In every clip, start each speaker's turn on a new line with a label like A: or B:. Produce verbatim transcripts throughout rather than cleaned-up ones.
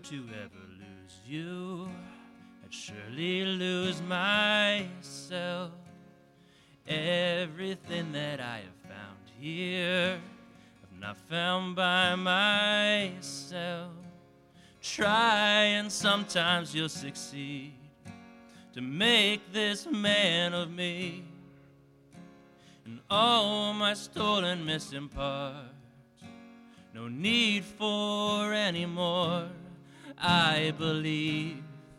A: to ever lose you, I'd surely lose myself. Everything that I have found here, I've not found by myself. Try and sometimes you'll succeed to make this man of me. And all my stolen missing parts, no need for any more. I believe,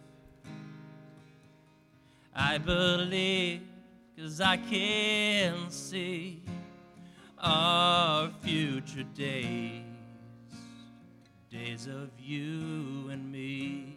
A: I believe, 'cause I can see our future days, days of you and me.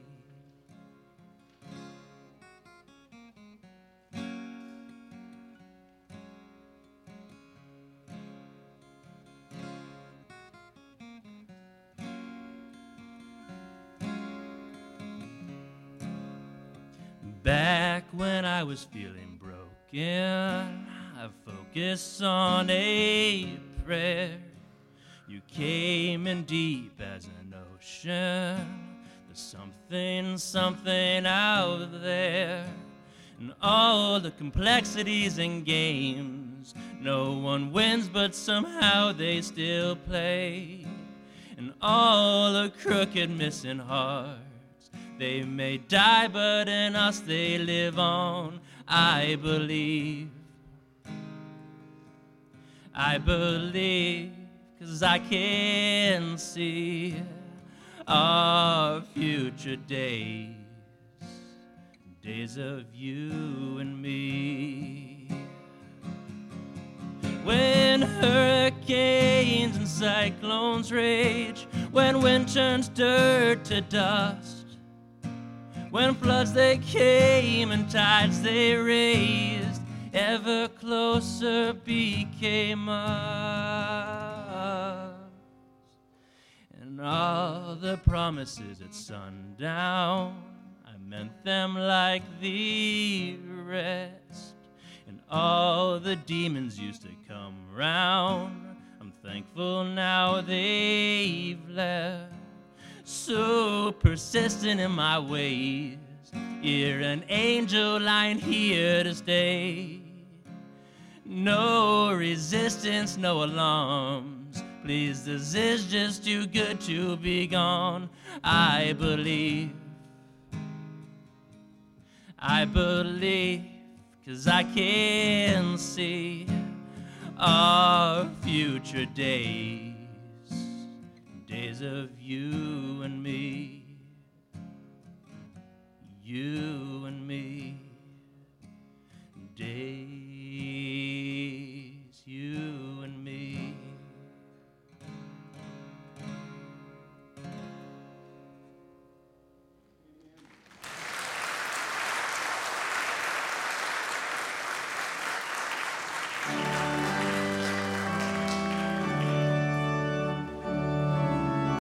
A: Back when I was feeling broken, I focused on a prayer. You came in deep as an ocean. There's something, something out there. And all the complexities and games, no one wins, but somehow they still play. And all the crooked missing hearts, they may die, but in us they live on. I believe, I believe, 'cause I can see our future days, days of you and me. When hurricanes and cyclones rage, when wind turns dirt to dust, when floods they came and tides they raised, ever closer became us. And all the promises at sundown, I meant them like the rest. And all the demons used to come round, I'm thankful now they've left. So persistent in my ways, you're an angel lying here to stay. No resistance, no alarms. Please, this is just too good to be gone. I believe, I believe, 'cause I can see our future days, days of you and me, you